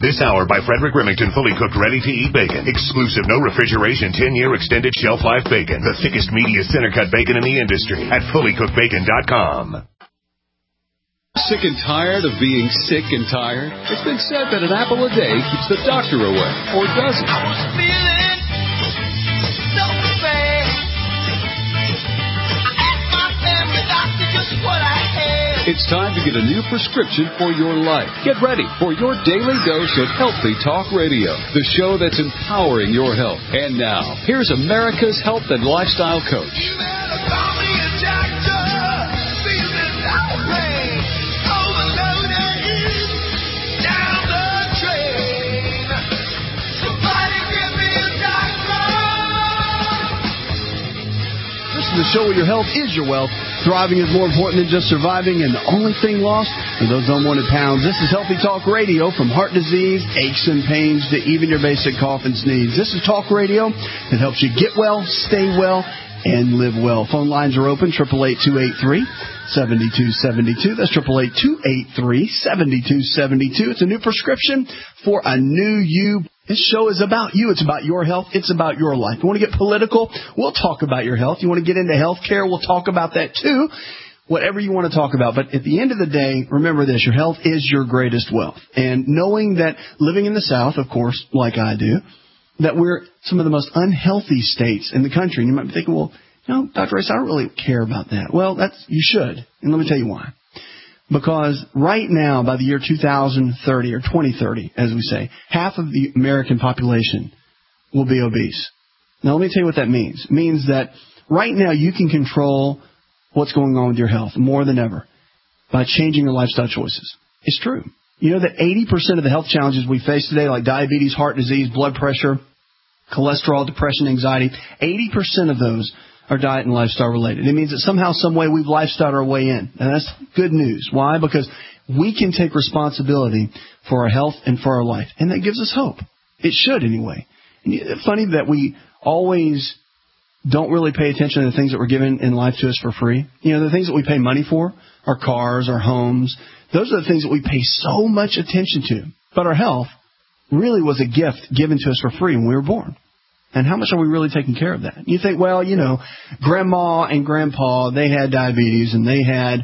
This hour by Frederick Remington, fully cooked, ready-to-eat bacon. Exclusive, no refrigeration, 10-year extended shelf life bacon. The thickest, meatiest center-cut bacon in the industry at fullycookedbacon.com. Sick and tired of being sick and tired? It's been said that an apple a day keeps the doctor away, or does it? I was feeling so bad. I asked my family doctor just what I had. It's time to get a new prescription for your life. Get ready for your daily dose of Healthy Talk Radio, the show that's empowering your health. And now, here's America's health and lifestyle coach. You better call me a doctor. Feeling no pain. Overloaded. Down the drain. Somebody give me a doctor. This is the show where your health is your wealth. Thriving is more important than just surviving, and the only thing lost are those unwanted pounds. This is Healthy Talk Radio, from heart disease, aches and pains, to even your basic cough and sneeze. This is talk radio that helps you get well, stay well, and live well. Phone lines are open, 888-283-7272. That's 888-283-7272. It's a new prescription for a new you. This show is about you. It's about your health. It's about your life. You want to get political? We'll talk about your health. You want to get into health care? We'll talk about that too. Whatever you want to talk about. But at the end of the day, remember this. Your health is your greatest wealth. And knowing that living in the South, of course, like I do, that we're some of the most unhealthy states in the country. And you might be thinking, well, Dr. Race, I don't really care about that. Well, you should. And let me tell you why. Because right now, by the year 2030 or 2030, as we say, half of the American population will be obese. Now, let me tell you what that means. It means that right now you can control what's going on with your health more than ever by changing your lifestyle choices. It's true. You know that 80% of the health challenges we face today, like diabetes, heart disease, blood pressure, cholesterol, depression, anxiety, 80% of those are diet and lifestyle related. It means that somehow, some way, we've lifestyled our way in. And that's good news. Why? Because we can take responsibility for our health and for our life. And that gives us hope. It should, anyway. And it's funny that we always don't really pay attention to the things that were given in life to us for free. The things that we pay money for, our cars, our homes, those are the things that we pay so much attention to. But our health really was a gift given to us for free when we were born. And how much are we really taking care of that? You think, well, Grandma and Grandpa, they had diabetes and they had,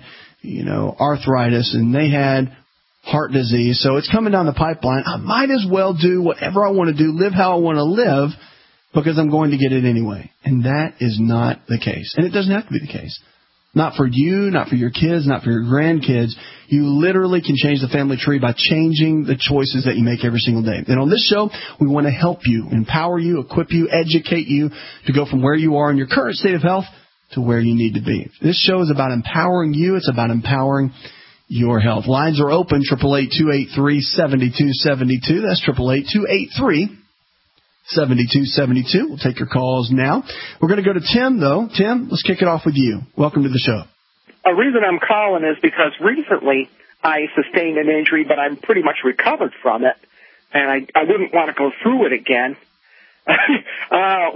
arthritis and they had heart disease. So it's coming down the pipeline. I might as well do whatever I want to do, live how I want to live, because I'm going to get it anyway. And that is not the case. And it doesn't have to be the case. Not for you, not for your kids, not for your grandkids. You literally can change the family tree by changing the choices that you make every single day. And on this show, we want to help you, empower you, equip you, educate you to go from where you are in your current state of health to where you need to be. This show is about empowering you. It's about empowering your health. Lines are open, 888-283-7272. That's 888-283-7272. We'll take your calls now. We're going to go to Tim, though. Tim, let's kick it off with you. Welcome to the show. A reason I'm calling is because recently I sustained an injury, but I'm pretty much recovered from it, and I wouldn't want to go through it again. I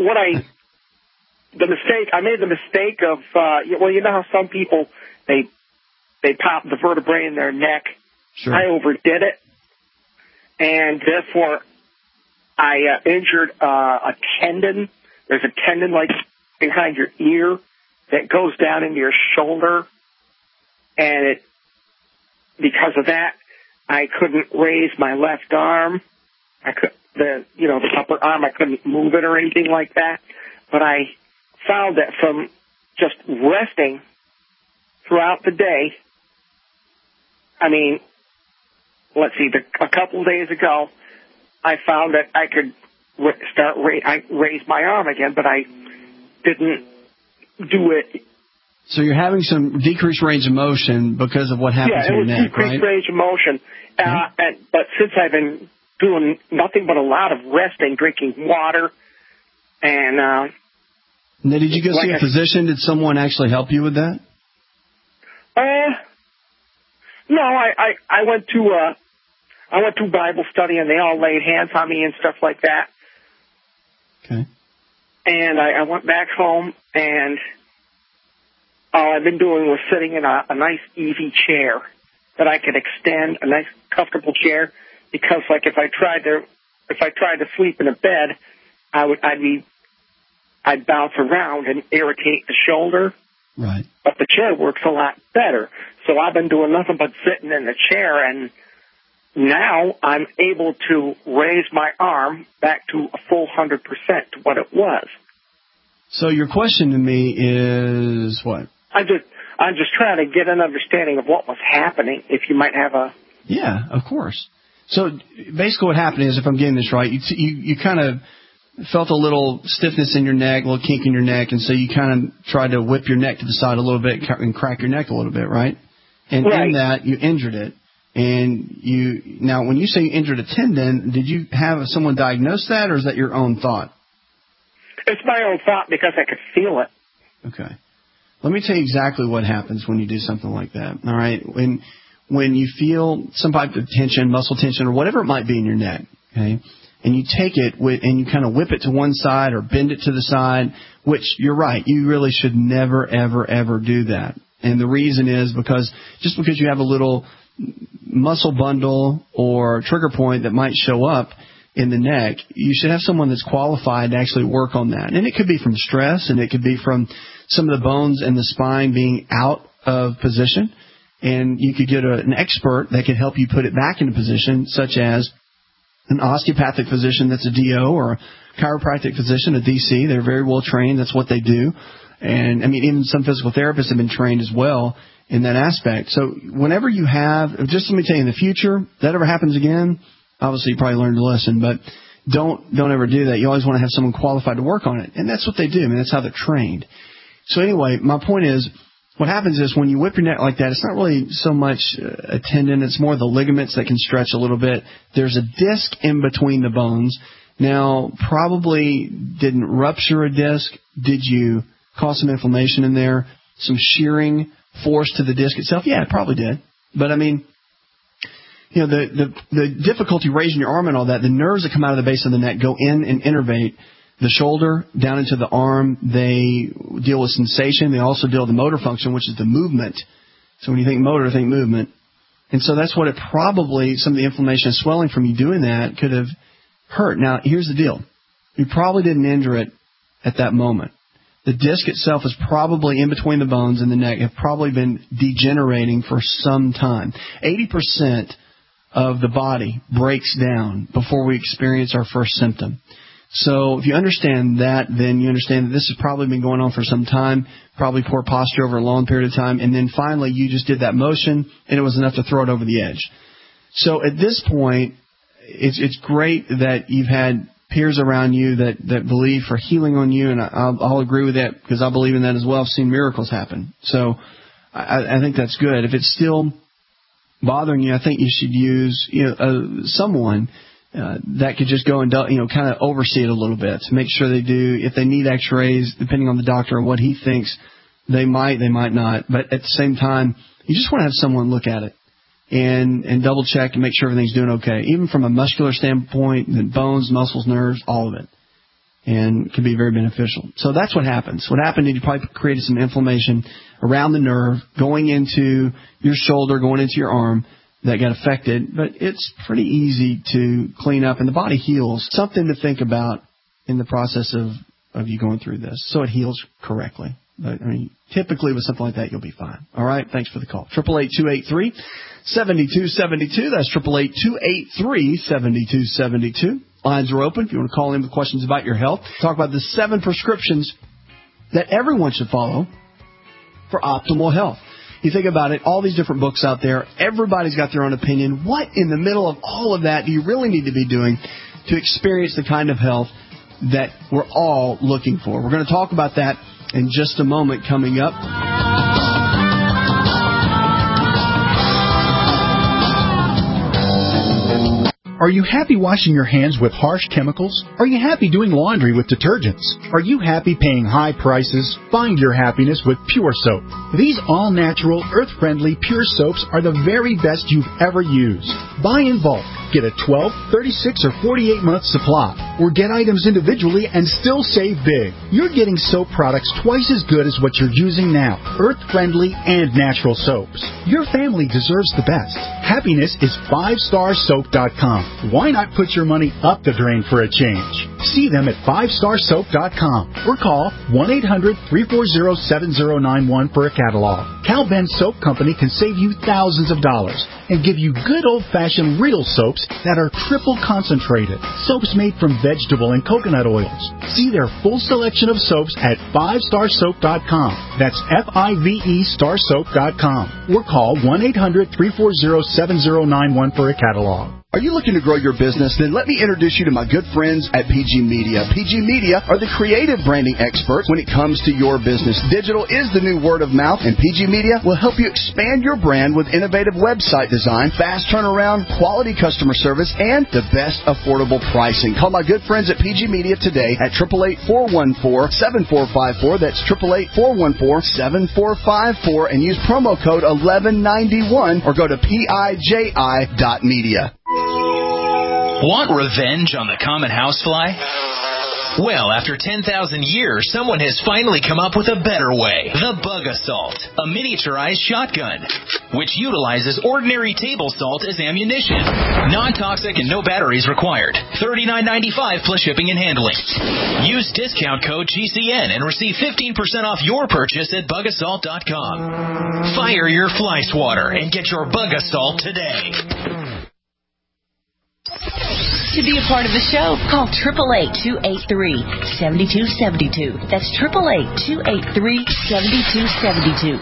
made the mistake of, you know how some people, they pop the vertebrae in their neck. Sure. I overdid it, and therefore I injured a tendon. There's a tendon like behind your ear that goes down into your shoulder, and because of that, I couldn't raise my left arm. The upper arm, I couldn't move it or anything like that. But I found that from just resting throughout the day, a couple of days ago, I found that I could I raised my arm again, but I didn't do it. So you're having some decreased range of motion because of what happened to your neck, right? Yeah, it was decreased range of motion. But since I've been doing nothing but a lot of resting, drinking water, and now, did you go see a physician? Did someone actually help you with that? No, I went to Bible study, and they all laid hands on me and stuff like that. Okay. And I went back home, and all I've been doing was sitting in a nice, easy chair that I could extend, a nice, comfortable chair because like if I tried to sleep in a bed, I'd bounce around and irritate the shoulder. Right. But the chair works a lot better. So I've been doing nothing but sitting in the chair, and now I'm able to raise my arm back to a full 100% to what it was. So your question to me is what? I'm just trying to get an understanding of what was happening, if you might have a... Yeah, of course. So basically what happened is, if I'm getting this right, you kind of felt a little stiffness in your neck, a little kink in your neck, and so you kind of tried to whip your neck to the side a little bit and crack your neck a little bit, right? And right. In that, you injured it. And now, when you say you injured a tendon, did you have someone diagnose that, or is that your own thought? It's my own thought because I could feel it. Okay. Let me tell you exactly what happens when you do something like that, all right? When you feel some type of tension, muscle tension, or whatever it might be in your neck, okay, and you take it and you kind of whip it to one side or bend it to the side, which you're right, you really should never, ever, ever do that. And the reason is because just because you have a little muscle bundle or trigger point that might show up in the neck, you should have someone that's qualified to actually work on that. And it could be from stress, and it could be from some of the bones in the spine being out of position. And you could get an expert that can help you put it back into position, such as an osteopathic physician that's a DO, or a chiropractic physician, a DC. They're very well trained. That's what they do. And, I mean, even some physical therapists have been trained as well in that aspect. So whenever you have, just let me tell you, in the future, if that ever happens again, obviously you probably learned a lesson, but don't ever do that. You always want to have someone qualified to work on it. And that's what they do. I mean, that's how they're trained. So anyway, my point is, what happens is when you whip your neck like that, it's not really so much a tendon. It's more the ligaments that can stretch a little bit. There's a disc in between the bones. Now, probably didn't rupture a disc. Did you cause some inflammation in there? Some shearing force to the disc itself? Yeah, it probably did. But, I mean, you know, the difficulty raising your arm and all that, the nerves that come out of the base of the neck go in and innervate the shoulder down into the arm. They deal with sensation. They also deal with the motor function, which is the movement. So when you think motor, think movement. And so that's what it probably, some of the inflammation and swelling from you doing that could have hurt. Now, here's the deal. You probably didn't injure it at that moment. The disc itself is probably in between the bones and the neck, have probably been degenerating for some time. 80% of the body breaks down before we experience our first symptom. So if you understand that, then you understand that this has probably been going on for some time, probably poor posture over a long period of time, and then finally you just did that motion, and it was enough to throw it over the edge. So at this point, it's great that you've had peers around you that believe for healing on you, and I'll agree with that because I believe in that as well. I've seen miracles happen. So I think that's good. If it's still bothering you, I think you should use someone that could just go and kind of oversee it a little bit to make sure they do. If they need X-rays, depending on the doctor and what he thinks, they might not. But at the same time, you just want to have someone look at it and double check and make sure everything's doing okay, even from a muscular standpoint, the bones, muscles, nerves, all of it, and can be very beneficial. So that's what happens. What happened is you probably created some inflammation around the nerve going into your shoulder, going into your arm, that got affected, but it's pretty easy to clean up, and the body heals. Something to think about in the process of you going through this, so it heals correctly. But, I mean, typically with something like that, you'll be fine. All right? Thanks for the call. 888-283-7272. That's 888-283-7272. Lines are open if you want to call in with questions about your health. Talk about the 7 prescriptions that everyone should follow for optimal health. You think about it, all these different books out there, everybody's got their own opinion. What in the middle of all of that do you really need to be doing to experience the kind of health that we're all looking for? We're going to talk about that in just a moment coming up. Are you happy washing your hands with harsh chemicals? Are you happy doing laundry with detergents? Are you happy paying high prices? Find your happiness with Pure Soap. These all-natural, earth-friendly Pure Soaps are the very best you've ever used. Buy in bulk. Get a 12, 36, or 48-month supply. or get items individually and still save big. You're getting soap products twice as good as what you're using now. Earth-friendly and natural soaps. Your family deserves the best. Happiness is 5starsoap.com. Why not put your money up the drain for a change? See them at 5starsoap.com or call 1-800-340-7091 for a catalog. Cal Ben Soap Company can save you thousands of dollars and give you good old-fashioned real soaps that are triple concentrated. Soaps made from vegetable and coconut oils. See their full selection of soaps at 5starsoap.com. That's F-I-V-E starsoap.com. Or call 1-800-340-7091 for a catalog. Are you looking to grow your business? Then let me introduce you to my good friends at PG Media. PG Media are the creative branding experts when it comes to your business. Digital is the new word of mouth, and PG Media will help you expand your brand with innovative website design, fast turnaround, quality customer service, and the best affordable pricing. Call my good friends at PG Media today at 888-414-7454. That's 888-414-7454, and use promo code 1191 or go to PIJI.media. Want revenge on the common housefly? Well, after 10,000 years, someone has finally come up with a better way. The Bug Assault, a miniaturized shotgun, which utilizes ordinary table salt as ammunition. Non-toxic and no batteries required. $39.95 plus shipping and handling. Use discount code GCN and receive 15% off your purchase at bugassault.com. Fire your fly swatter and get your Bug Assault today. To be a part of the show, call 888-283-7272. That's 888-283-7272.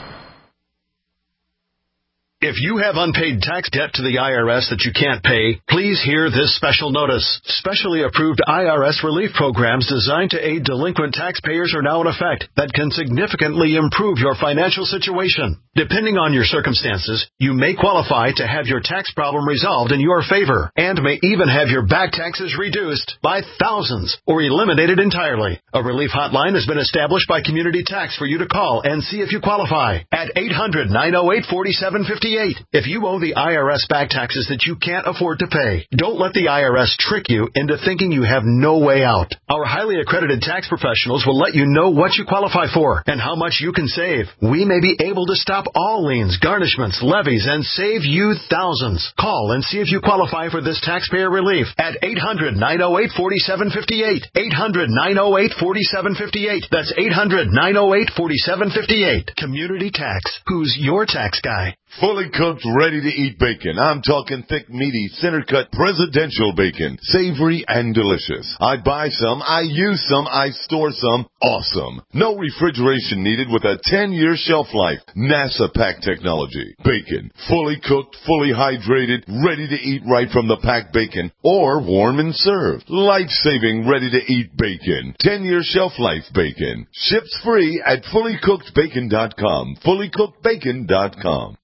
If you have unpaid tax debt to the IRS that you can't pay, please hear this special notice. Specially approved IRS relief programs designed to aid delinquent taxpayers are now in effect that can significantly improve your financial situation. Depending on your circumstances, you may qualify to have your tax problem resolved in your favor and may even have your back taxes reduced by thousands or eliminated entirely. A relief hotline has been established by Community Tax for you to call and see if you qualify at 800-908-4758. If you owe the IRS back taxes that you can't afford to pay, don't let the IRS trick you into thinking you have no way out. Our highly accredited tax professionals will let you know what you qualify for and how much you can save. We may be able to stop all liens, garnishments, levies, and save you thousands. Call and see if you qualify for this taxpayer relief at 800-908-4758. 800-908-4758. That's 800-908-4758. Community Tax. Who's your tax guy? Fully cooked, ready-to-eat bacon. I'm talking thick, meaty, center-cut, presidential bacon. Savory and delicious. I buy some, I use some, I store some. Awesome. No refrigeration needed with a 10-year shelf life. NASA pack technology. Bacon. Fully cooked, fully hydrated, ready to eat right from the packed bacon. Or warm and served. Life-saving, ready-to-eat bacon. 10-year shelf life bacon. Ships free at fullycookedbacon.com. Fullycookedbacon.com.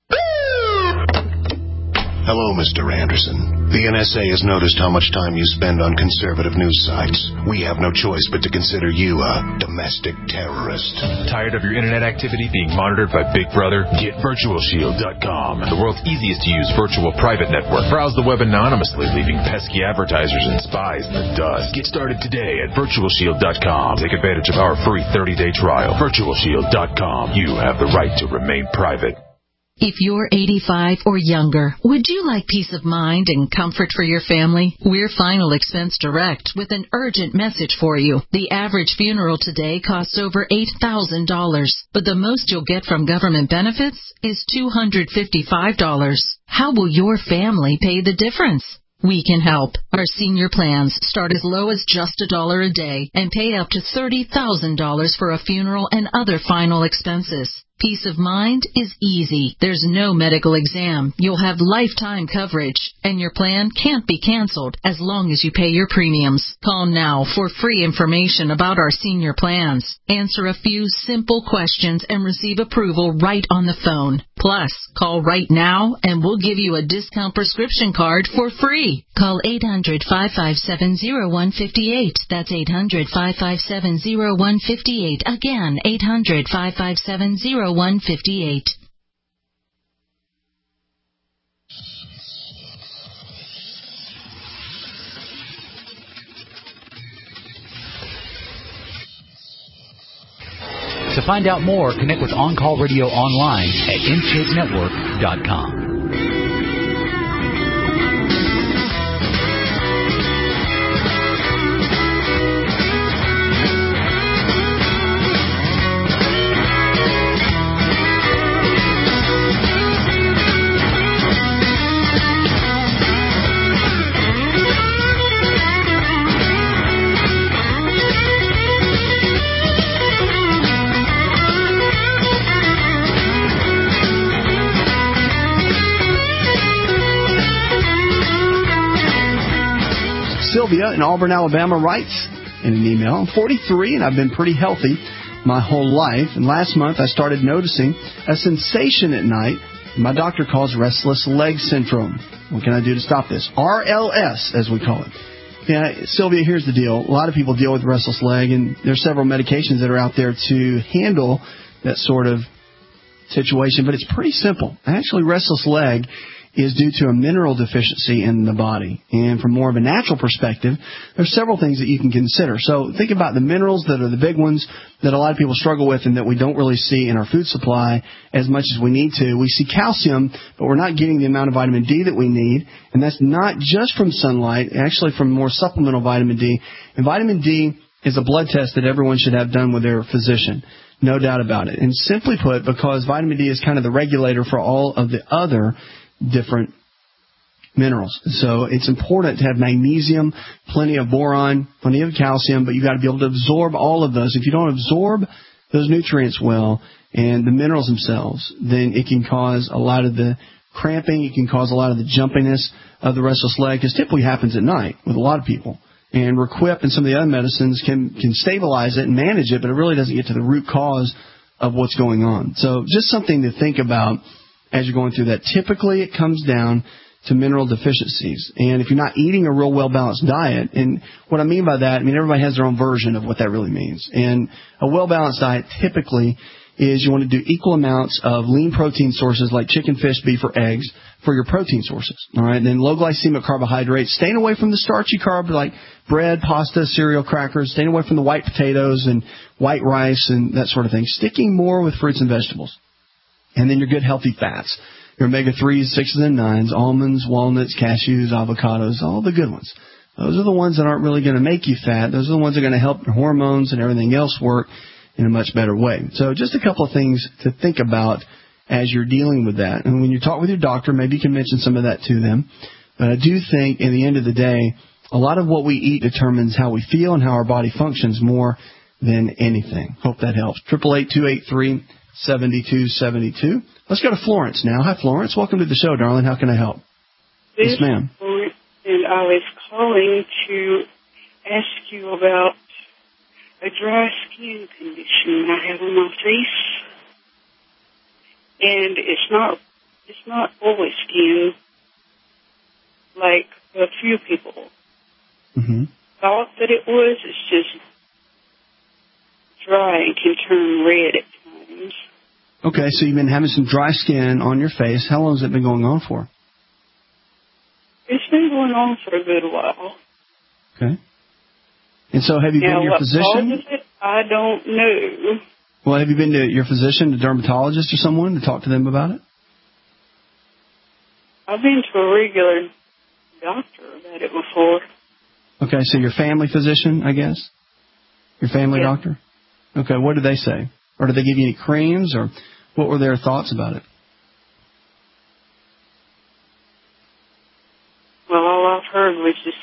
Hello, Mr. Anderson. The NSA has noticed how much time you spend on conservative news sites. We have no choice but to consider you a domestic terrorist. Tired of your internet activity being monitored by Big Brother? Get VirtualShield.com, the world's easiest to use virtual private network. Browse the web anonymously, leaving pesky advertisers and spies in the dust. Get started today at VirtualShield.com. Take advantage of our free 30-day trial. VirtualShield.com. You have the right to remain private. If you're 85 or younger, would you like peace of mind and comfort for your family? We're Final Expense Direct with an urgent message for you. The average funeral today costs over $8,000, but the most you'll get from government benefits is $255. How will your family pay the difference? We can help. Our senior plans start as low as just $1 a day and pay up to $30,000 for a funeral and other final expenses. Peace of mind is easy. There's no medical exam. You'll have lifetime coverage, and your plan can't be canceled as long as you pay your premiums. Call now for free information about our senior plans. Answer a few simple questions and receive approval right on the phone. Plus, call right now and we'll give you a discount prescription card for free. Call 800-557-0158. That's 800-557-0158. Again, 800-557-0158. 158. To find out more, connect with On Call Radio online at IntakeNetwork.com. Sylvia in Auburn, Alabama writes in an email, I'm 43 and I've been pretty healthy my whole life. And last month I started noticing a sensation at night my doctor calls restless leg syndrome. What can I do to stop this? RLS, as we call it. Yeah, Sylvia, here's the deal. A lot of people deal with restless leg, and there's several medications that are out there to handle that sort of situation, but it's pretty simple. Actually, restless leg is due to a mineral deficiency in the body. And from more of a natural perspective, there's several things that you can consider. So think about the minerals that are the big ones that a lot of people struggle with and that we don't really see in our food supply as much as we need to. We see calcium, but we're not getting the amount of vitamin D that we need. And that's not just from sunlight, actually from more supplemental vitamin D. And vitamin D is a blood test that everyone should have done with their physician. No doubt about it. And simply put, because vitamin D is kind of the regulator for all of the other different minerals. So it's important to have magnesium, plenty of boron, plenty of calcium, but you've got to be able to absorb all of those. If you don't absorb those nutrients well and the minerals themselves, then it can cause a lot of the cramping, it can cause a lot of the jumpiness of the restless leg, because typically happens at night with a lot of people. And Requip and some of the other medicines can stabilize it and manage it, but it really doesn't get to the root cause of what's going on. So just something to think about as you're going through that. Typically, it comes down to mineral deficiencies. And if you're not eating a real well-balanced diet, and what I mean by that, I mean, everybody has their own version of what that really means. And a well-balanced diet typically is you want to do equal amounts of lean protein sources like chicken, fish, beef, or eggs for your protein sources. All right. And then low glycemic carbohydrates, staying away from the starchy carbs like bread, pasta, cereal, crackers, staying away from the white potatoes and white rice and that sort of thing. Sticking more with fruits and vegetables. And then your good healthy fats, your omega-3s, 6s, and 9s, almonds, walnuts, cashews, avocados, all the good ones. Those are the ones that aren't really going to make you fat. Those are the ones that are going to help your hormones and everything else work in a much better way. So just a couple of things to think about as you're dealing with that. And when you talk with your doctor, maybe you can mention some of that to them. But I do think, in the end of the day, a lot of what we eat determines how we feel and how our body functions more than anything. Hope that helps. 888-283-7272. Let's go to Florence now. Hi, Florence. Welcome to the show, darling. How can I help? Yes, ma'am. And I was calling to ask you about a dry skin condition I have on my face. And it's not oily skin like a few people thought that it was. It's just dry and can turn red at times. Okay, so you've been having some dry skin on your face. How long has it been going on for? It's been going on for a good while. Okay. And so have you been to your physician? What causes it, I don't know. Well, have you been to your physician, a dermatologist or someone, to talk to them about it? I've been to a regular doctor about it before. Okay, so your family physician, I guess? Your family doctor? Okay, what did they say? Or did they give you any creams, or what were their thoughts about it? Well, all I've heard was just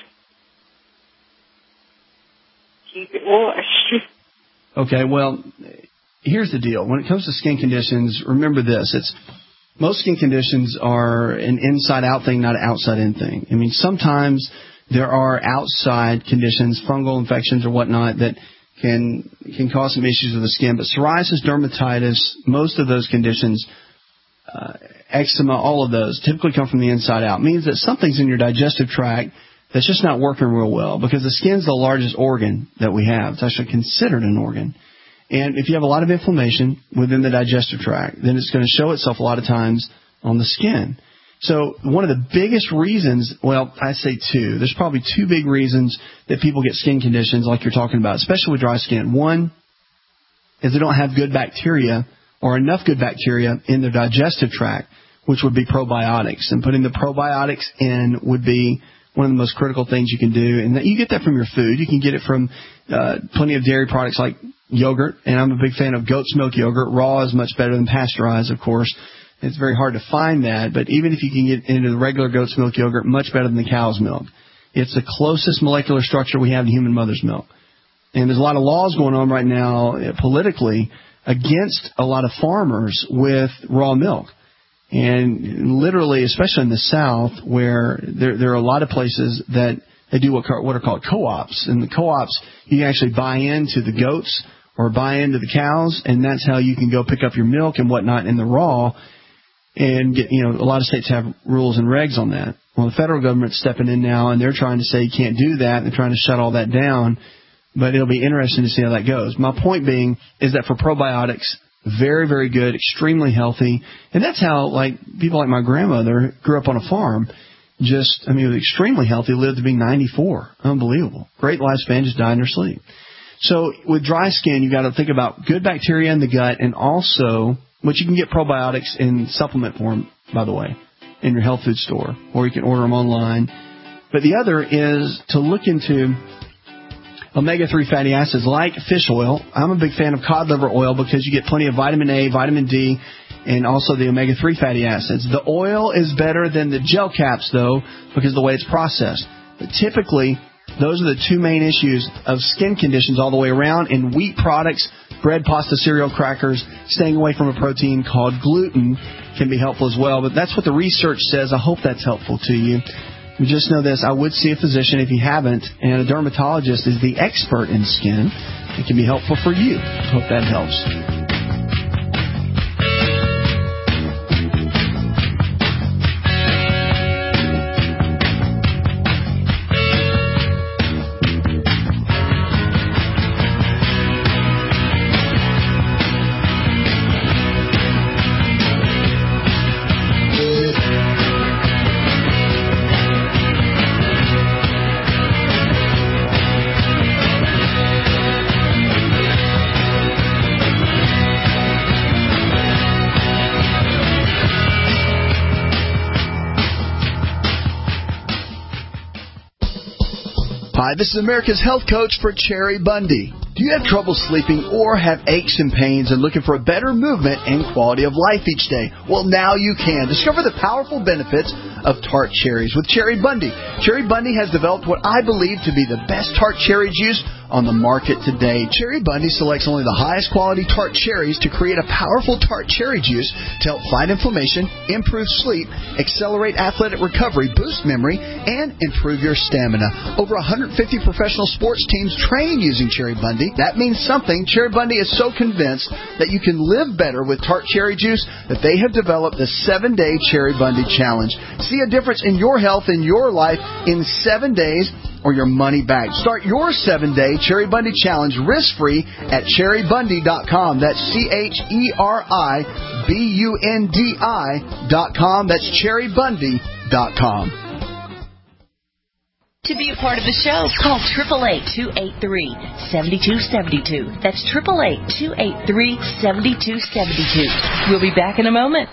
keep it washed. Okay, well, here's the deal. When it comes to skin conditions, remember this. Most skin conditions are an inside-out thing, not an outside-in thing. I mean, sometimes there are outside conditions, fungal infections or whatnot, that can cause some issues with the skin. But psoriasis, dermatitis, most of those conditions, eczema, all of those typically come from the inside out. It means that something's in your digestive tract that's just not working real well, because the skin's the largest organ that we have. It's actually considered an organ. And if you have a lot of inflammation within the digestive tract, then it's going to show itself a lot of times on the skin. So one of the biggest reasons, well, I say two. There's probably two big reasons that people get skin conditions like you're talking about, especially with dry skin. One is they don't have good bacteria or enough good bacteria in their digestive tract, which would be probiotics. And putting the probiotics in would be one of the most critical things you can do. And you get that from your food. You can get it from plenty of dairy products like yogurt, and I'm a big fan of goat's milk yogurt. Raw is much better than pasteurized, of course. It's very hard to find that, but even if you can get into the regular goat's milk yogurt, much better than the cow's milk. It's the closest molecular structure we have to human mother's milk. And there's a lot of laws going on right now politically against a lot of farmers with raw milk. And literally, especially in the South, where there are a lot of places that they do what are called co-ops. And the co-ops, you can actually buy into the goats or buy into the cows, and that's how you can go pick up your milk and whatnot in the raw. And get, a lot of states have rules and regs on that. Well, the federal government's stepping in now, and they're trying to say you can't do that. They're trying to shut all that down. But it'll be interesting to see how that goes. My point being is that for probiotics, very, very good, extremely healthy. And that's how, people like my grandmother grew up on a farm. Was extremely healthy, lived to be 94. Unbelievable. Great lifespan, just died in her sleep. So with dry skin, you've got to think about good bacteria in the gut, and also, which you can get probiotics in supplement form, by the way, in your health food store, or you can order them online. But the other is to look into omega-3 fatty acids like fish oil. I'm a big fan of cod liver oil because you get plenty of vitamin A, vitamin D, and also the omega-3 fatty acids. The oil is better than the gel caps, though, because of the way it's processed. But typically, those are the two main issues of skin conditions all the way around. And wheat products, bread, pasta, cereal, crackers, staying away from a protein called gluten can be helpful as well. But that's what the research says. I hope that's helpful to you. Just know this, I would see a physician if you haven't, and a dermatologist is the expert in skin. It can be helpful for you. Hope that helps. Hi, this is America's Health Coach for Cherry Bundy. Do you have trouble sleeping or have aches and pains and looking for a better movement and quality of life each day? Well, now you can. Discover the powerful benefits of tart cherries with Cherry Bundy. Cherry Bundy has developed what I believe to be the best tart cherry juice on the market today. Cherry Bundy selects only the highest quality tart cherries to create a powerful tart cherry juice to help fight inflammation, improve sleep, accelerate athletic recovery, boost memory, and improve your stamina. Over 150 professional sports teams train using Cherry Bundy. That means something. Cherry Bundy is so convinced that you can live better with tart cherry juice that they have developed the 7-Day Cherry Bundy Challenge. See a difference in your health and your life in 7 days or your money back. Start your 7-Day Cherry Bundy Challenge risk-free at cherrybundy.com. That's CHERIBUNDI.com. That's cherrybundy.com. To be a part of the show, call 888-283-7272. That's 888-283-7272. We'll be back in a moment.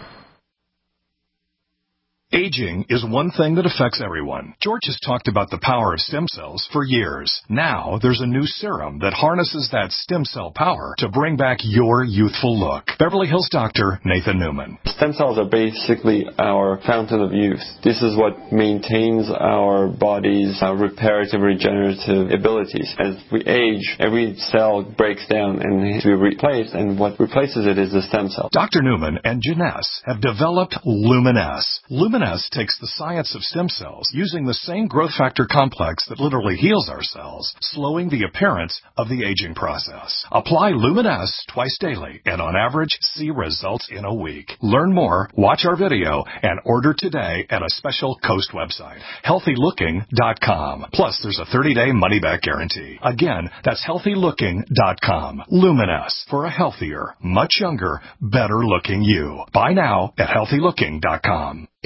Aging is one thing that affects everyone. George has talked about the power of stem cells for years. Now, there's a new serum that harnesses that stem cell power to bring back your youthful look. Beverly Hills doctor Nathan Newman. Stem cells are basically our fountain of youth. This is what maintains our body's reparative, regenerative abilities. As we age, every cell breaks down and needs to be replaced, and what replaces it is the stem cell. Dr. Newman and Janess have developed Luminess. Luminess takes the science of stem cells using the same growth factor complex that literally heals our cells, slowing the appearance of the aging process. Apply Luminess twice daily and on average see results in a week. Learn more, watch our video, and order today at a special Coast website, healthylooking.com. Plus, there's a 30-day money-back guarantee. Again, that's healthylooking.com. Luminess, for a healthier, much younger, better-looking you. Buy now at healthylooking.com. It's been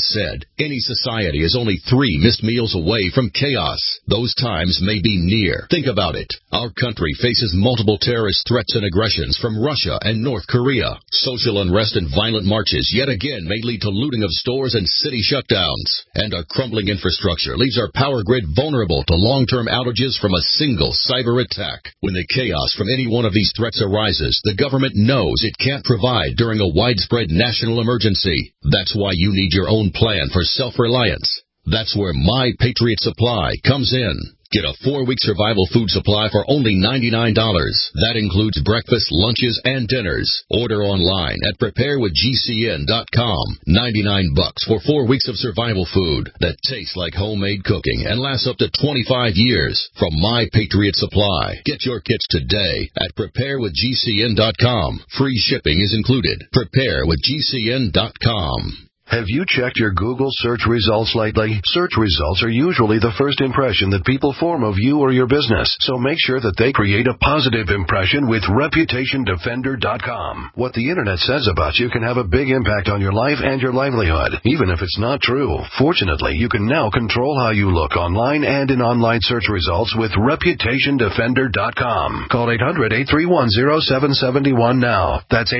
said, any society is only 3 missed meals away from chaos. Those times may be near. Think about it. Our country faces multiple terrorist threats and aggressions from Russia and North Korea. Social unrest and violent marches yet again may lead to looting of stores and city shutdowns. And our crumbling infrastructure leaves our power grid vulnerable to long-term outages from a single cyber attack. When the chaos from any one of these threats arises, the government knows it can't provide during a widespread national emergency. That's why you need your own plan for self-reliance. That's where My Patriot Supply comes in. Get a 4-week survival food supply for only $99. That includes breakfast, lunches, and dinners. Order online at preparewithgcn.com. $99 for 4 weeks of survival food that tastes like homemade cooking and lasts up to 25 years from My Patriot Supply. Get your kits today at preparewithgcn.com. Free shipping is included. Preparewithgcn.com. Have you checked your Google search results lately? Search results are usually the first impression that people form of you or your business, so make sure that they create a positive impression with ReputationDefender.com. What the Internet says about you can have a big impact on your life and your livelihood, even if it's not true. Fortunately, you can now control how you look online and in online search results with ReputationDefender.com. Call 800-831-0771 now. That's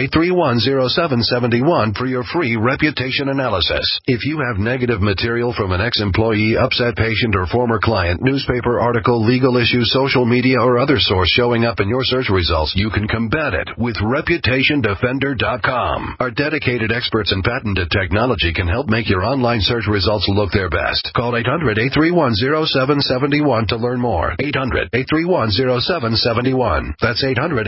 800-831-0771 for your free reputation analysis. If you have negative material from an ex-employee, upset patient, or former client, newspaper article, legal issue, social media, or other source showing up in your search results, you can combat it with ReputationDefender.com. Our dedicated experts in patented technology can help make your online search results look their best. Call 800-831-0771 to learn more. 800-831-0771. That's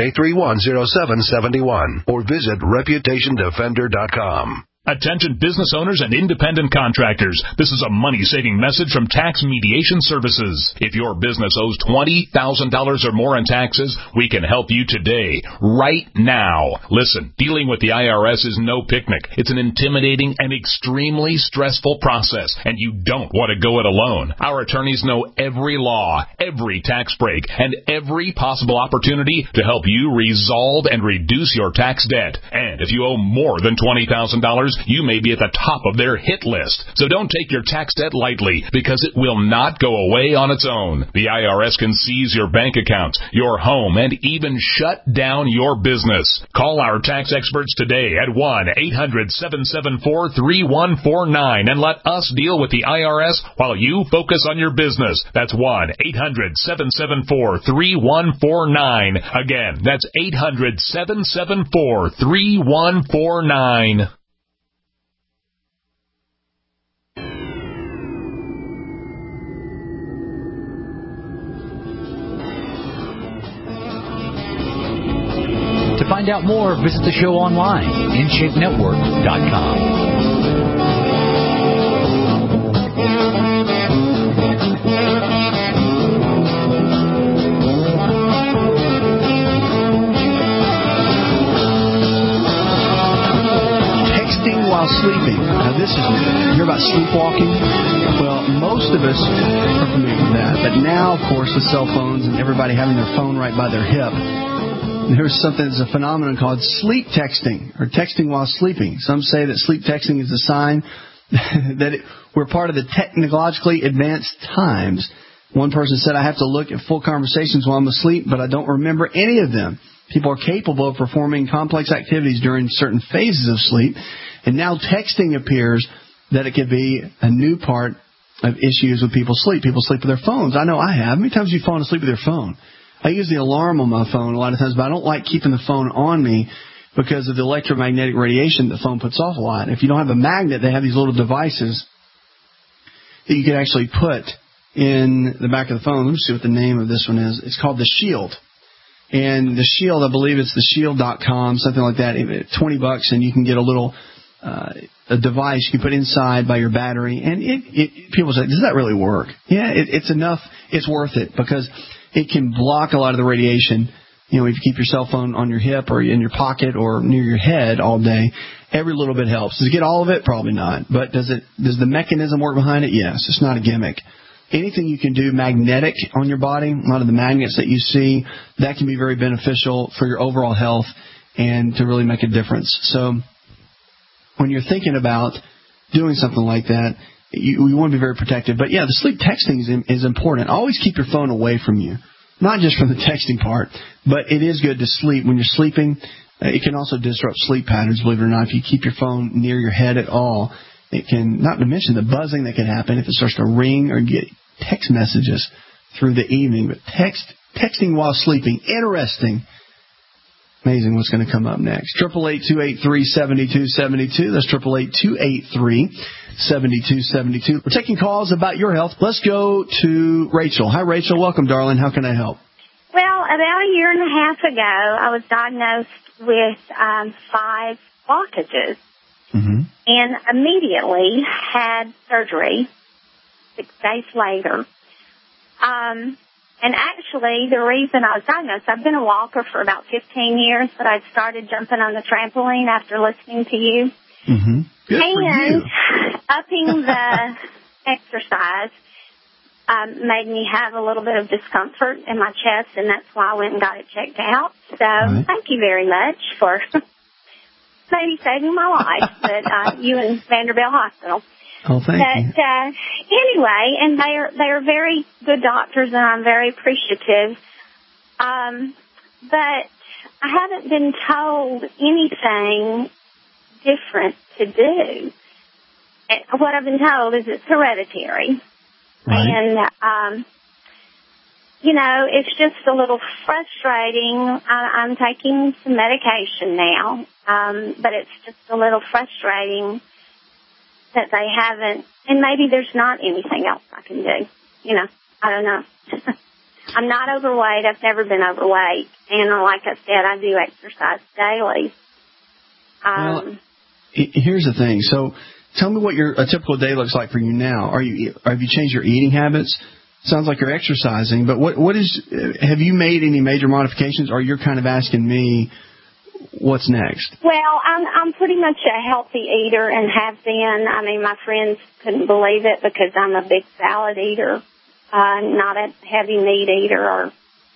800-831-0771. Or visit ReputationDefender.com. Attention business owners and independent contractors. This is a money-saving message from Tax Mediation Services. If your business owes $20,000 or more in taxes, we can help you today, right now. Listen, dealing with the IRS is no picnic. It's an intimidating and extremely stressful process, and you don't want to go it alone. Our attorneys know every law, every tax break, and every possible opportunity to help you resolve and reduce your tax debt. And if you owe more than $20,000, you may be at the top of their hit list. So don't take your tax debt lightly, because it will not go away on its own. The IRS can seize your bank accounts, your home, and even shut down your business. Call our tax experts today at 1-800-774-3149 and let us deal with the IRS while you focus on your business. That's 1-800-774-3149. Again, that's 800-774-3149. To find out more, visit the show online, Texting while sleeping. Now this is new. You hear about sleepwalking? Well, most of us are familiar with that. But now, of course, with cell phones and everybody having their phone right by their hip, there's something that's a phenomenon called sleep texting, or texting while sleeping. Some say that sleep texting is a sign that we're part of the technologically advanced times. One person said, I have to look at full conversations while I'm asleep, but I don't remember any of them. People are capable of performing complex activities during certain phases of sleep. And now texting appears that it could be a new part of issues with people's sleep. People sleep with their phones. I know I have. How many times have you fallen asleep with your phone? I use the alarm on my phone a lot of times, but I don't like keeping the phone on me because of the electromagnetic radiation the phone puts off a lot. If you don't have a magnet, they have these little devices that you can actually put in the back of the phone. Let me see what the name of this one is. It's called the Shield. And the Shield, I believe it's theshield.com, something like that. $20, and you can get a little a device you can put inside by your battery. And people say, does that really work? Yeah, it's enough. It's worth it because it can block a lot of the radiation. You know, if you keep your cell phone on your hip or in your pocket or near your head all day, every little bit helps. Does it get all of it? Probably not. But does the mechanism work behind it? Yes. It's not a gimmick. Anything you can do magnetic on your body, a lot of the magnets that you see, that can be very beneficial for your overall health and to really make a difference. So when you're thinking about doing something like that, you want to be very protective. But, yeah, the sleep texting is important. Always keep your phone away from you, not just from the texting part, but it is good to sleep. When you're sleeping, it can also disrupt sleep patterns, believe it or not. If you keep your phone near your head at all, it can, not to mention the buzzing that can happen if it starts to ring or get text messages through the evening. But texting while sleeping, interesting. Amazing what's going to come up next. 888-283-7272. That's 888-283-7272. We're taking calls about your health. Let's go to Rachel. Hi, Rachel. Welcome, darling. How can I help? Well, about a year and a half ago, I was diagnosed with 5 blockages and immediately had surgery 6 days later. And actually, the reason I was diagnosed, I've been a walker for about 15 years, but I started jumping on the trampoline after listening to you. Good for you. Upping the exercise made me have a little bit of discomfort in my chest, and that's why I went and got it checked out. So thank you very much for maybe saving my life, but you and Vanderbilt Hospital. Oh, thank you. Anyway, and they are very good doctors, and I'm very appreciative. But I haven't been told anything different to do. What I've been told is it's hereditary. And, it's just a little frustrating. I'm taking some medication now, but it's just a little frustrating that they haven't, and maybe there's not anything else I can do. I don't know. I'm not overweight. I've never been overweight. And like I said, I do exercise daily. Well, here's the thing. So tell me what a typical day looks like for you now. Have you changed your eating habits? Sounds like you're exercising, but have you made any major modifications, or you're kind of asking me what's next? Well, I'm pretty much a healthy eater and have been. I mean, my friends couldn't believe it because I'm a big salad eater, not a heavy meat eater.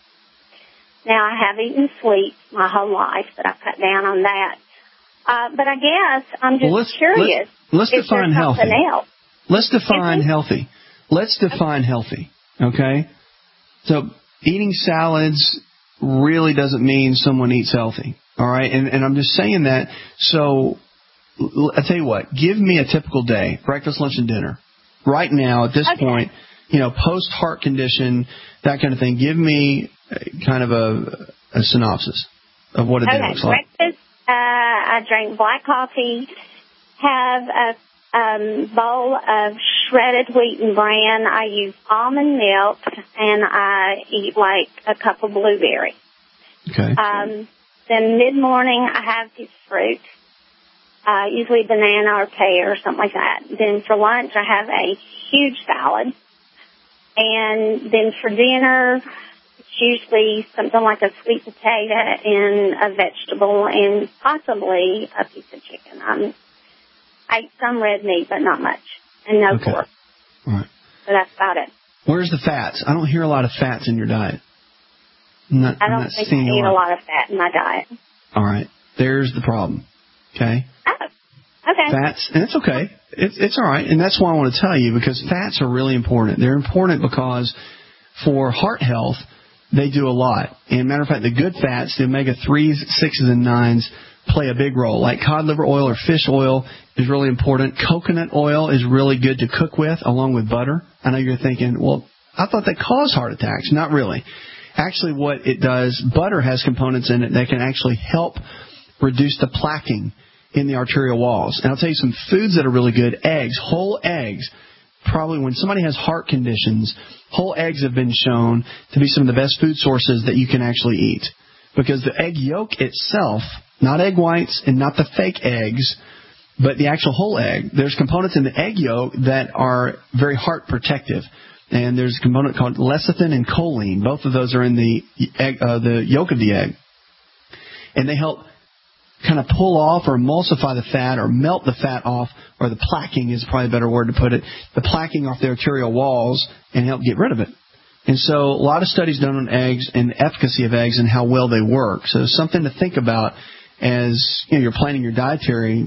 Now, I have eaten sweets my whole life, but I've cut down on that. But I guess I'm just curious. Let's define healthy. Else? Let's define healthy. Let's define healthy, okay? So eating salads really doesn't mean someone eats healthy. All right, and I'm just saying that. So I tell you what, give me a typical day, breakfast, lunch, and dinner. Right now, at this point, post heart condition, that kind of thing. Give me kind of a synopsis of what a day looks like. Breakfast, I drink black coffee, have a bowl of shredded wheat and bran. I use almond milk, and I eat like a cup of blueberry. Okay. Then mid-morning, I have this fruit, usually banana or pear or something like that. Then for lunch, I have a huge salad. And then for dinner, it's usually something like a sweet potato and a vegetable and possibly a piece of chicken. I eat some red meat, but not much, and no pork. All right. So that's about it. Where's the fats? I don't hear a lot of fats in your diet. I don't think I eat a lot of fat in my diet. All right. There's the problem. Okay? Oh, okay. Fats, and it's okay. It's all right. And that's why I want to tell you, because fats are really important. They're important because for heart health, they do a lot. And matter of fact, the good fats, the omega-3s, 6s, and 9s, play a big role. Like cod liver oil or fish oil is really important. Coconut oil is really good to cook with, along with butter. I know you're thinking, well, I thought that caused heart attacks. Not really. Actually, what it does, butter has components in it that can actually help reduce the plaquing in the arterial walls. And I'll tell you some foods that are really good. Eggs, whole eggs. Probably when somebody has heart conditions, whole eggs have been shown to be some of the best food sources that you can actually eat. Because the egg yolk itself, not egg whites and not the fake eggs, but the actual whole egg, there's components in the egg yolk that are very heart protective. And there's a component called lecithin and choline. Both of those are in the egg, the yolk of the egg. And they help kind of pull off or emulsify the fat or melt the fat off, or the plaquing is probably a better word to put it, the plaquing off the arterial walls, and help get rid of it. And so a lot of studies done on eggs and the efficacy of eggs and how well they work. So something to think about as you're planning your dietary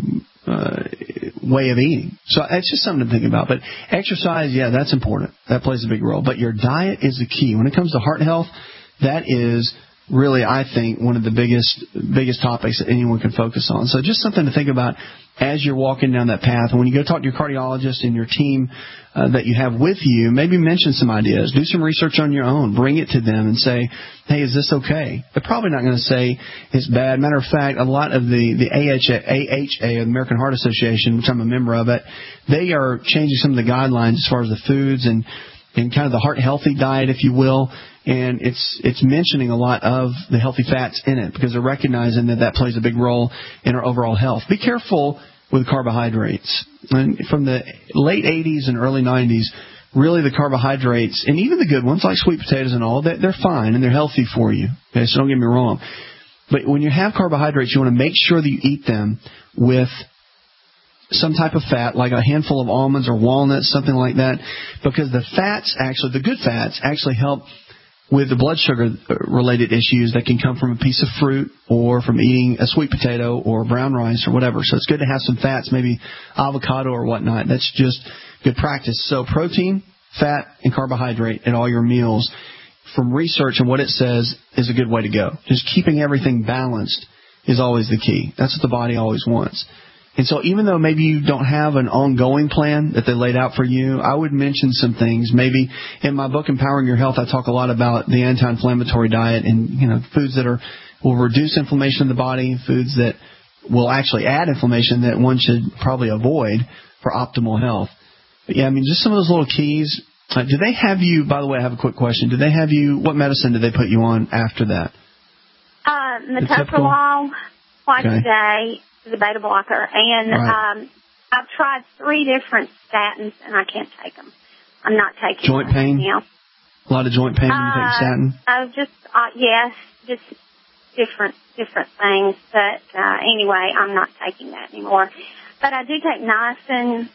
way of eating. So it's just something to think about. But exercise, yeah, that's important. That plays a big role. But your diet is the key. When it comes to heart health, that is really, I think, one of the biggest topics that anyone can focus on. So just something to think about as you're walking down that path. And when you go talk to your cardiologist and your team that you have with you, maybe mention some ideas. Do some research on your own. Bring it to them and say, hey, is this okay? They're probably not going to say it's bad. Matter of fact, a lot of the AHA, American Heart Association, which I'm a member of it, they are changing some of the guidelines as far as the foods and kind of the heart-healthy diet, if you will. And it's mentioning a lot of the healthy fats in it because they're recognizing that plays a big role in our overall health. Be careful with carbohydrates. And from the late 80s and early 90s, really the carbohydrates, and even the good ones like sweet potatoes and all, they're fine and they're healthy for you. Okay, so don't get me wrong. But when you have carbohydrates, you want to make sure that you eat them with some type of fat, like a handful of almonds or walnuts, something like that, because the good fats actually help with the blood sugar related issues that can come from a piece of fruit or from eating a sweet potato or brown rice or whatever. So it's good to have some fats, maybe avocado or whatnot. That's just good practice. So protein, fat, and carbohydrate at all your meals, from research and what it says, is a good way to go. Just keeping everything balanced is always the key. That's what the body always wants. And so even though maybe you don't have an ongoing plan that they laid out for you, I would mention some things. Maybe in my book, Empowering Your Health, I talk a lot about the anti-inflammatory diet and, foods that will reduce inflammation in the body, foods that will actually add inflammation that one should probably avoid for optimal health. But yeah, just some of those little keys. Do they have you, by the way, I have a quick question. Do they have you, what medicine did they put you on after that? Metoprolol twice a day. The beta blocker, and right. I've tried 3 different statins, and I can't take them. I'm not taking joint pain. Now. A lot of joint pain when you take statin. Yes, just different things. But anyway, I'm not taking that anymore. But I do take niacin,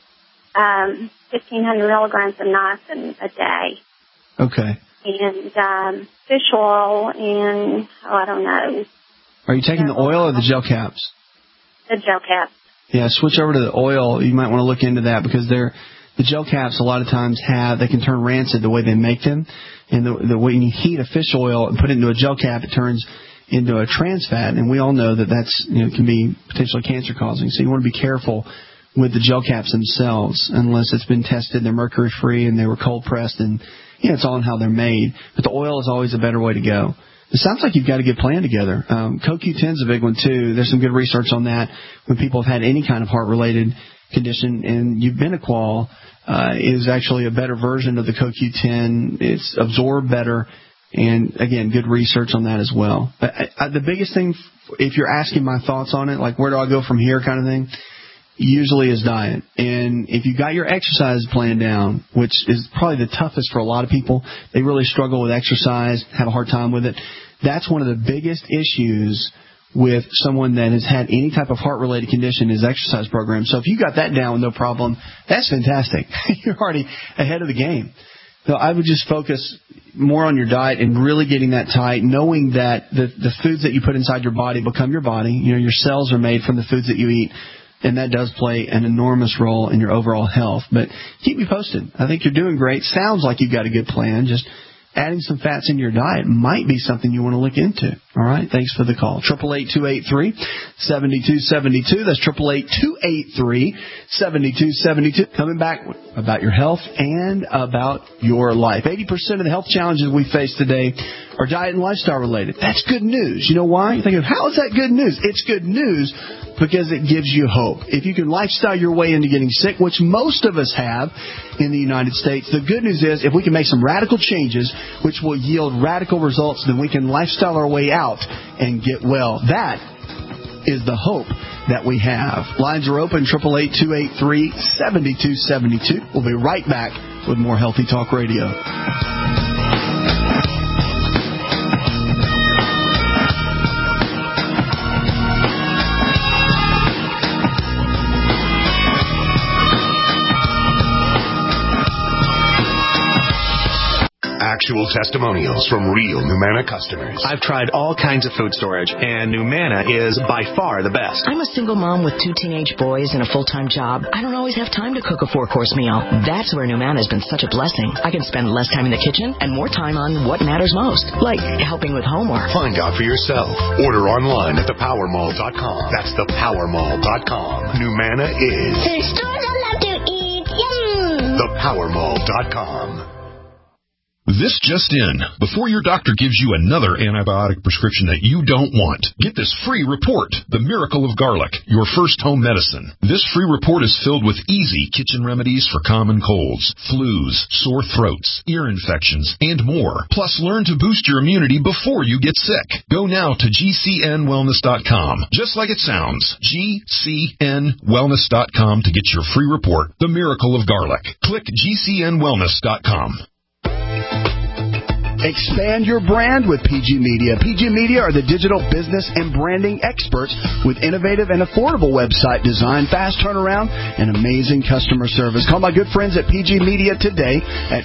1,500 milligrams of niacin a day. Okay. And fish oil, and I don't know. Are you taking the oil or the gel caps? The gel caps. Yeah, switch over to the oil. You might want to look into that because the gel caps a lot of times they can turn rancid the way they make them. And the way you heat a fish oil and put it into a gel cap, it turns into a trans fat. And we all know that that's can be potentially cancer causing. So you want to be careful with the gel caps themselves unless it's been tested, they're mercury free and they were cold pressed, and it's all in how they're made. But the oil is always a better way to go. It sounds like you've got a good plan together. CoQ10 is a big one, too. There's some good research on that when people have had any kind of heart-related condition. And Ubiquinol is actually a better version of the CoQ10. It's absorbed better. And, again, good research on that as well. The biggest thing, if you're asking my thoughts on it, like where do I go from here kind of thing, usually is diet. And if you got your exercise plan down, which is probably the toughest for a lot of people, they really struggle with exercise, have a hard time with it. That's one of the biggest issues with someone that has had any type of heart-related condition is exercise program. So if you got that down with no problem, that's fantastic. You're already ahead of the game. So I would just focus more on your diet and really getting that tight, knowing that the foods that you put inside your body become your body. Your cells are made from the foods that you eat. And that does play an enormous role in your overall health. But keep me posted. I think you're doing great. Sounds like you've got a good plan. Just adding some fats into your diet might be something you want to look into. All right? Thanks for the call. 888-283-7272. That's 888-283-7272. Coming back about your health and about your life. 80% of the health challenges we face today are diet and lifestyle related. That's good news. You know why? You're thinking, how is that good news? It's good news because it gives you hope. If you can lifestyle your way into getting sick, which most of us have in the United States, the good news is if we can make some radical changes, which will yield radical results, then we can lifestyle our way out and get well. That is the hope that we have. Lines are open, 888-283-7272. We'll be right back with more Healthy Talk Radio. actual testimonials from real Numanna customers. I've tried all kinds of food storage, and Numanna is by far the best. I'm a single mom with 2 teenage boys and a full-time job. I don't always have time to cook a 4-course meal. That's where Numanna has been such a blessing. I can spend less time in the kitchen and more time on what matters most, like helping with homework. Find out for yourself. Order online at thepowermall.com. That's thepowermall.com. Numanna is the store I love to eat. Yum! Thepowermall.com. This just in. Before your doctor gives you another antibiotic prescription that you don't want, get this free report, The Miracle of Garlic, your first home medicine. This free report is filled with easy kitchen remedies for common colds, flus, sore throats, ear infections, and more. Plus, learn to boost your immunity before you get sick. Go now to GCNwellness.com, just like it sounds, GCNwellness.com to get your free report, The Miracle of Garlic. Click GCNwellness.com. Expand your brand with PG Media. PG Media are the digital business and branding experts with innovative and affordable website design, fast turnaround, and amazing customer service. Call my good friends at PG Media today at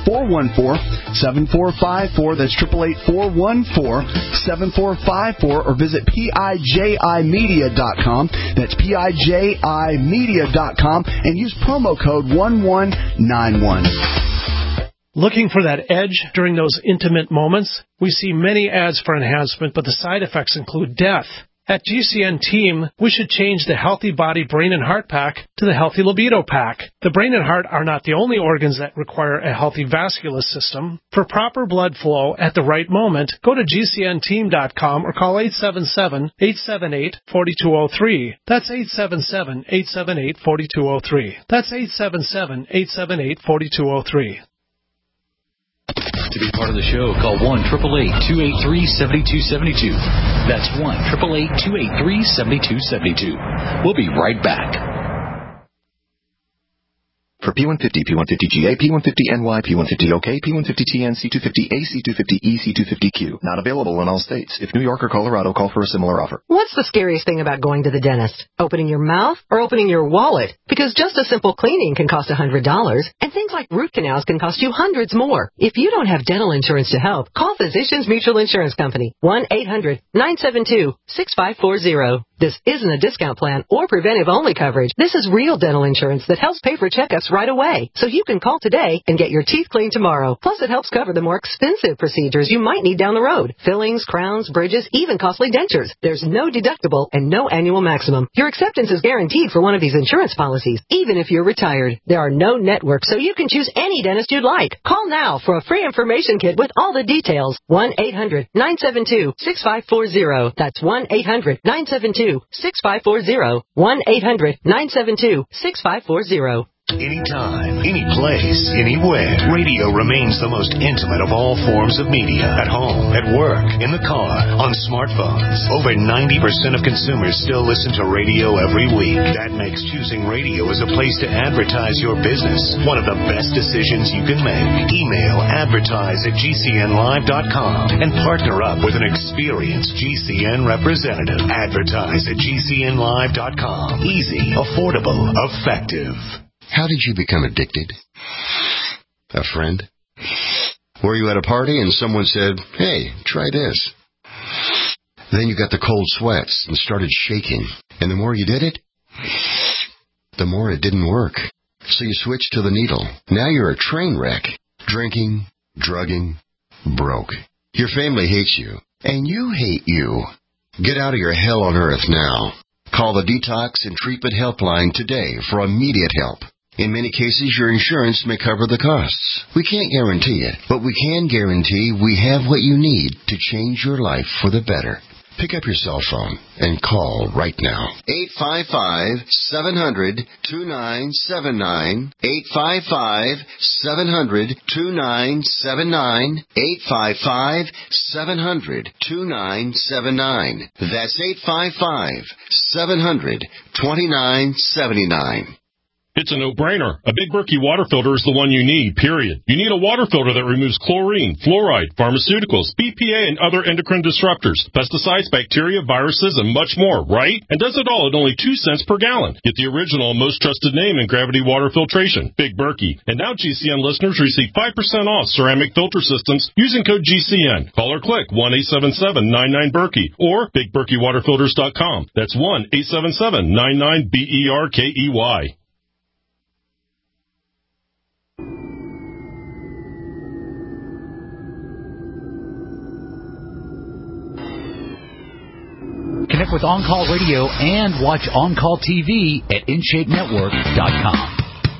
888-414-7454. That's 888-414-7454, or visit PIJImedia.com. That's PIJImedia.com, and use promo code 1191. Looking for that edge during those intimate moments? We see many ads for enhancement, but the side effects include death. At GCN Team, we should change the Healthy Body Brain and Heart Pack to the Healthy Libido Pack. The brain and heart are not the only organs that require a healthy vascular system. For proper blood flow at the right moment, go to GCNteam.com or call 877-878-4203. That's 877-878-4203. That's 877-878-4203. To be part of the show, call 1-888-283-7272. That's 1-888-283-7272. We'll be right back. For P150, P150GA, P150NY, P150OK, P150TN, C250A, C250E, C250Q. Not available in all states. If New York or Colorado, call for a similar offer. What's the scariest thing about going to the dentist? Opening your mouth or opening your wallet? Because just a simple cleaning can cost $100, and things like root canals can cost you hundreds more. If you don't have dental insurance to help, call Physicians Mutual Insurance Company. 1-800-972-6540. This isn't a discount plan or preventive-only coverage. This is real dental insurance that helps pay for checkups right away. So you can call today and get your teeth cleaned tomorrow. Plus, it helps cover the more expensive procedures you might need down the road. Fillings, crowns, bridges, even costly dentures. There's no deductible and no annual maximum. Your acceptance is guaranteed for one of these insurance policies, even if you're retired. There are no networks, so you can choose any dentist you'd like. Call now for a free information kit with all the details. 1-800-972-6540. That's 1-800-972-6540. 1-800-972-6540. Anytime, any place, anywhere. Radio remains the most intimate of all forms of media. At home, at work, in the car, on smartphones. Over 90% of consumers still listen to radio every week. That makes choosing radio as a place to advertise your business one of the best decisions you can make. Email advertise@gcnlive.com and partner up with an experienced GCN representative. Advertise at gcnlive.com. Easy, affordable, effective. How did you become addicted? A friend? Were you at a party and someone said, "Hey, try this"? Then you got the cold sweats and started shaking. And the more you did it, the more it didn't work. So you switched to the needle. Now you're a train wreck. Drinking, drugging, broke. Your family hates you. And you hate you. Get out of your hell on earth now. Call the Detox and Treatment Helpline today for immediate help. In many cases, your insurance may cover the costs. We can't guarantee it, but we can guarantee we have what you need to change your life for the better. Pick up your cell phone and call right now. 855-700-2979. 855-700-2979. 855-700-2979. That's 855-700-2979. It's a no-brainer. A Big Berkey water filter is the one you need, period. You need a water filter that removes chlorine, fluoride, pharmaceuticals, BPA, and other endocrine disruptors, pesticides, bacteria, viruses, and much more, right? And does it all at only 2 cents per gallon. Get the original and most trusted name in gravity water filtration, Big Berkey. And now GCN listeners receive 5% off ceramic filter systems using code GCN. Call or click 1-877-99-BERKEY or BigBerkeyWaterFilters.com. That's 1-877-99-BERKEY. Connect with On Call Radio and watch On Call TV at InShapeNetwork.com.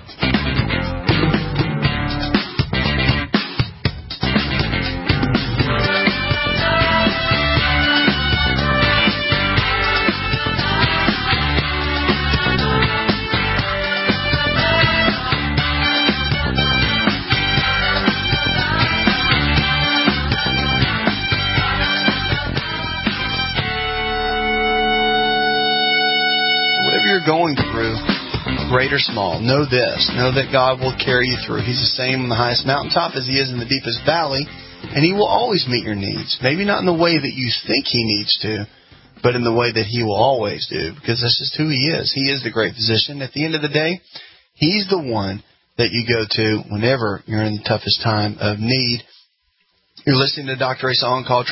Going through, great or small, know this. Know that God will carry you through. He's the same on the highest mountaintop as He is in the deepest valley, and He will always meet your needs. Maybe not in the way that you think He needs to, but in the way that He will always do, because that's just who He is. He is the great physician. At the end of the day, He's the one that you go to whenever you're in the toughest time of need. You're listening to Dr. Asa On Call,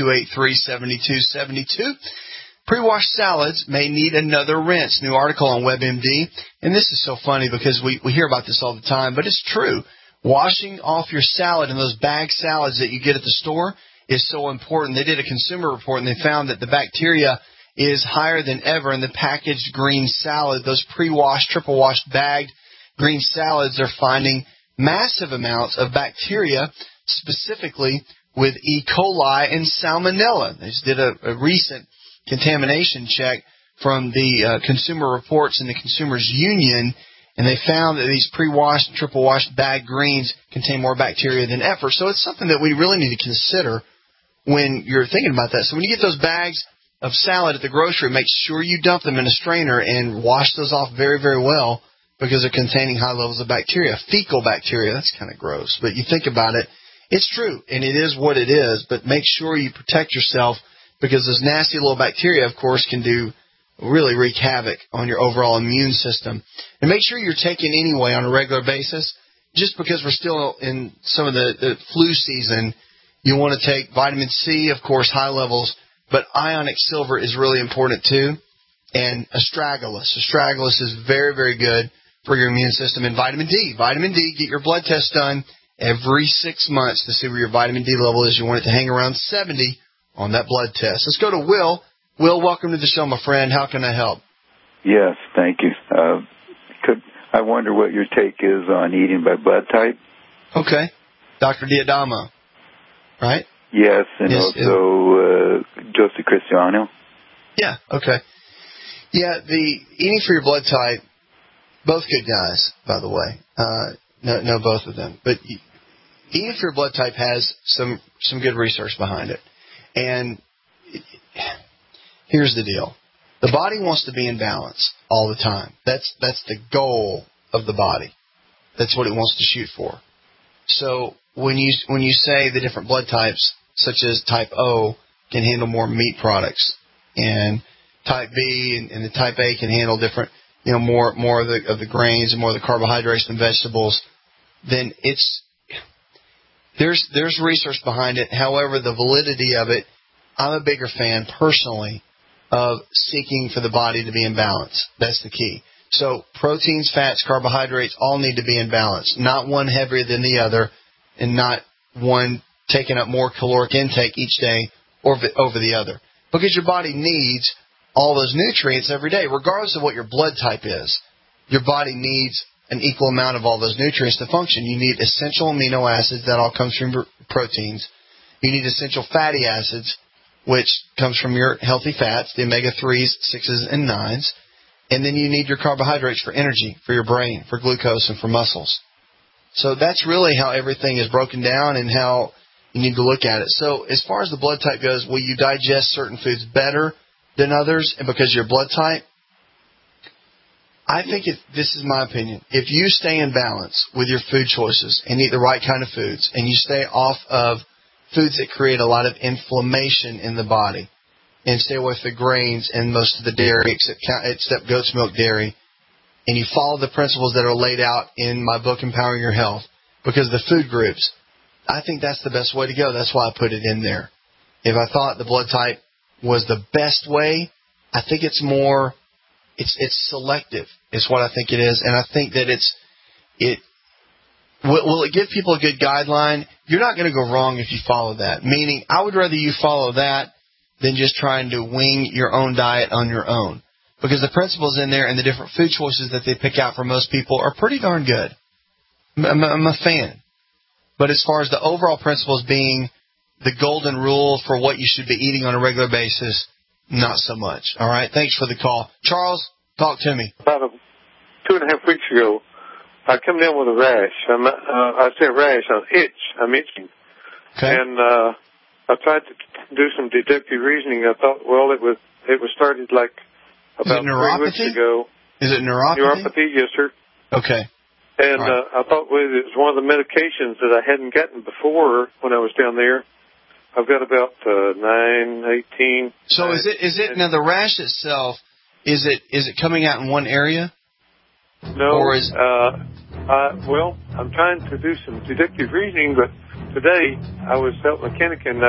888-283-7272. Pre-washed salads may need another rinse. New article on WebMD. And this is so funny because we hear about this all the time, but it's true. Washing off your salad and those bag salads that you get at the store is so important. They did a consumer report and they found that the bacteria is higher than ever in the packaged green salad. Those pre-washed, triple-washed, bagged green salads are finding massive amounts of bacteria, specifically with E. coli and salmonella. They just did a recent contamination check from the Consumer Reports and the Consumers Union, and they found that these pre-washed, triple-washed bagged greens contain more bacteria than ever. So it's something that we really need to consider when you're thinking about that. So when you get those bags of salad at the grocery, make sure you dump them in a strainer and wash those off very, very well because they're containing high levels of bacteria. Fecal bacteria, that's kind of gross, but you think about it, it's true, and it is what it is, but make sure you protect yourself because those nasty little bacteria, of course, can really wreak havoc on your overall immune system. And make sure you're taking anyway on a regular basis. Just because we're still in some of the flu season, you want to take vitamin C, of course, high levels, but ionic silver is really important too. And astragalus. Astragalus is very, very good for your immune system. And vitamin D. Vitamin D, get your blood test done every 6 months to see where your vitamin D level is. You want it to hang around 70 on that blood test. Let's go to Will. Will, welcome to the show, my friend. How can I help? Yes, thank you. I wonder what your take is on eating by blood type. Okay. Dr. Diadamo, right? Yes, and also Joseph Cristiano. Yeah, okay. Yeah, the eating for your blood type, both good guys, by the way. Know both of them. But eating for your blood type has some good research behind it. And here's the deal. The body wants to be in balance all the time. That's the goal of the body. That's what it wants to shoot for. So when you say the different blood types, such as type O, can handle more meat products, and type B and the type A can handle different, more of the grains and more of the carbohydrates and vegetables, then there's research behind it. However, the validity of it, I'm a bigger fan personally of seeking for the body to be in balance. That's the key. So proteins, fats, carbohydrates all need to be in balance, not one heavier than the other and not one taking up more caloric intake each day over the other. Because your body needs all those nutrients every day, regardless of what your blood type is. Your body needs an equal amount of all those nutrients to function. You need essential amino acids, that all comes from proteins. You need essential fatty acids, which comes from your healthy fats, the omega-3s, 6s, and 9s. And then you need your carbohydrates for energy, for your brain, for glucose, and for muscles. So that's really how everything is broken down and how you need to look at it. So as far as the blood type goes, will you digest certain foods better than others? And because of your blood type, I think this is my opinion. If you stay in balance with your food choices and eat the right kind of foods, and you stay off of foods that create a lot of inflammation in the body, and stay away from the grains and most of the dairy, except goat's milk dairy, and you follow the principles that are laid out in my book, Empowering Your Health, because of the food groups, I think that's the best way to go. That's why I put it in there. If I thought the blood type was the best way, I think it's more, it's selective is what I think it is. And I think that will it give people a good guideline? You're not going to go wrong if you follow that. Meaning, I would rather you follow that than just trying to wing your own diet on your own. Because the principles in there and the different food choices that they pick out for most people are pretty darn good. I'm a fan. But as far as the overall principles being the golden rule for what you should be eating on a regular basis, not so much. All right? Thanks for the call. Charles, talk to me. About 2.5 weeks ago, I come down with a rash. I say rash, I'm itching. Okay. And I tried to do some deductive reasoning. I thought, well, it was started like about 3 weeks ago. Is it neuropathy? Neuropathy, yes, sir. Okay. And I thought, well, it was one of the medications that I hadn't gotten before when I was down there. I've got about 9, 18. So is it now the rash itself? Is it coming out in one area? No. Or is well, I'm trying to do some deductive reasoning, but today I was out mechanic and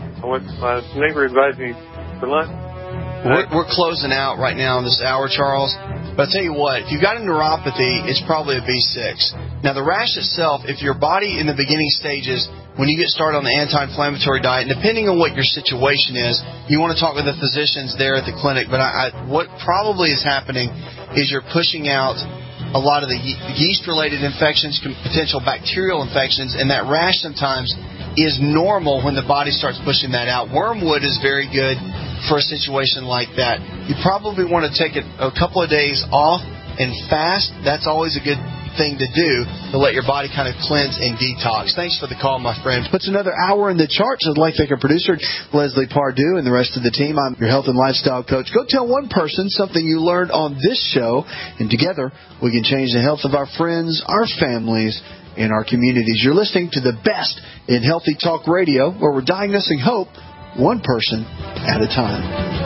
my neighbor invited me for lunch. We're closing out right now in this hour, Charles. But I'll tell you what, if you've got a neuropathy, it's probably a B6. Now, the rash itself, if your body in the beginning stages, when you get started on the anti-inflammatory diet, and depending on what your situation is, you want to talk with the physicians there at the clinic. But what probably is happening is you're pushing out a lot of the yeast-related infections, potential bacterial infections, and that rash sometimes is normal when the body starts pushing that out. Wormwood is very good for a situation like that. You probably want to take a couple of days off and fast. That's always a good thing to do to let your body kind of cleanse and detox. Thanks for the call, my friend. Puts another hour in the charts. I'd like to thank our producer, Leslie Pardue, and the rest of the team. I'm your health and lifestyle coach. Go tell one person something you learned on this show, and together we can change the health of our friends, our families, and our communities. You're listening to the best in Healthy Talk Radio, where we're diagnosing hope one person at a time.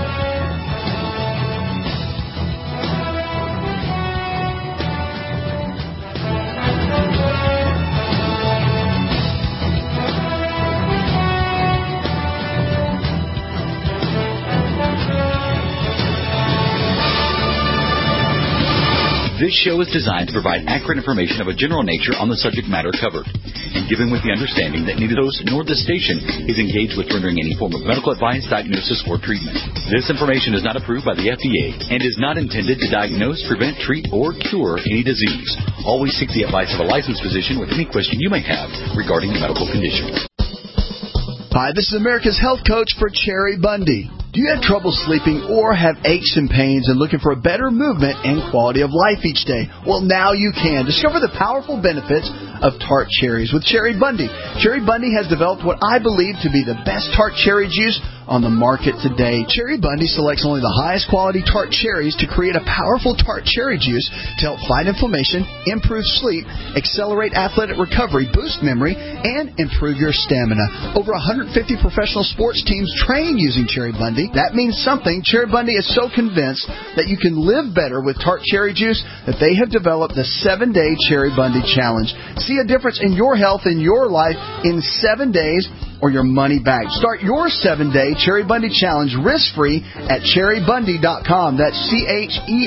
This show is designed to provide accurate information of a general nature on the subject matter covered, and given with the understanding that neither host nor the station is engaged with rendering any form of medical advice, diagnosis, or treatment. This information is not approved by the FDA and is not intended to diagnose, prevent, treat, or cure any disease. Always seek the advice of a licensed physician with any question you may have regarding a medical condition. Hi, this is America's Health Coach for Cherry Bundy. Do you have trouble sleeping or have aches and pains and looking for a better movement and quality of life each day? Well, now you can. Discover the powerful benefits of tart cherries with Cherry Bundy. Cherry Bundy has developed what I believe to be the best tart cherry juice on the market today. Cherry Bundy selects only the highest quality tart cherries to create a powerful tart cherry juice to help fight inflammation, improve sleep, accelerate athletic recovery, boost memory, and improve your stamina. Over 150 professional sports teams train using Cherry Bundy. That means something. Cherry Bundy is so convinced that you can live better with tart cherry juice that they have developed the 7-Day Cherry Bundy Challenge. See a difference in your health and your life in 7 days or your money back. Start your 7-Day Cherry Bundy Challenge risk-free at cherrybundy.com. That's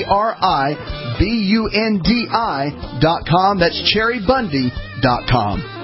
CherryBundi.com. That's cherrybundy.com.